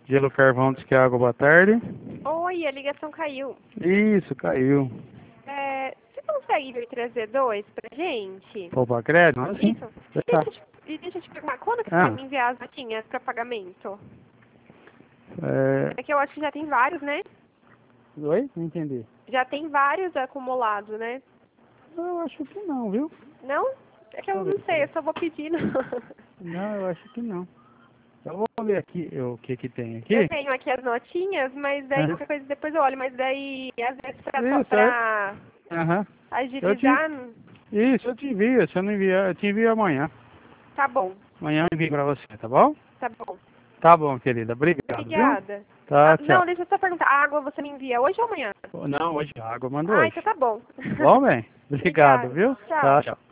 Gelo Carvão diz que é água, boa tarde. Oi, a ligação caiu. Isso, caiu. Você consegue vir trazer dois pra gente? Poupa crédito? Ah, sim. Isso. Tá. Deixa eu te perguntar, quando que você Ah, vai me enviar as notinhas pra pagamento? é... É que eu acho que já tem vários, né? Oi? Não entendi. Já tem vários acumulados, né? Eu acho que não, viu? Não? É que eu Deixa eu não ver. sei, eu só vou pedindo. Não, eu acho que não. Eu vou ver aqui o que que tem aqui. Eu tenho aqui as notinhas, mas daí Aham. qualquer coisa depois eu olho. Mas daí, às vezes, Isso, pra Aham. agilizar, Isso, eu te envio. Se eu não enviar, eu te envio amanhã. tá bom, Amanhã eu envio pra você, tá bom? tá bom. Tá bom, querida. Obrigado, viu? Obrigada. Tá, tchau. Não, deixa eu só perguntar. A água você me envia hoje ou amanhã? Não, hoje a água manda Ah, hoje. então tá bom. Bom, bem? Obrigado, Obrigada. viu? Tchau. Tá, tchau.